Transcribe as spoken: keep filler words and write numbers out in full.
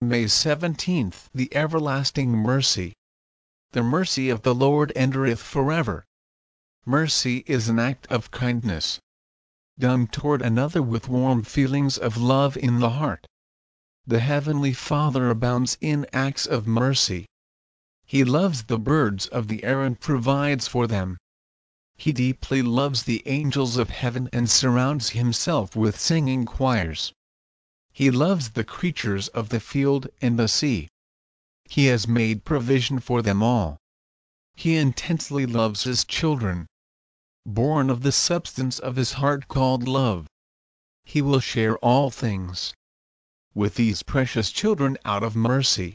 May seventeenth. The everlasting mercy. The mercy of the Lord endureth forever. Mercy is an act of kindness, done toward another with warm feelings of love in the heart. The Heavenly Father abounds in acts of mercy. He loves the birds of the air and provides for them. He deeply loves the angels of heaven and surrounds himself with singing choirs. He loves the creatures of the field and the sea. He has made provision for them all. He intensely loves his children, born of the substance of his heart called love. He will share all things with these precious children out of mercy.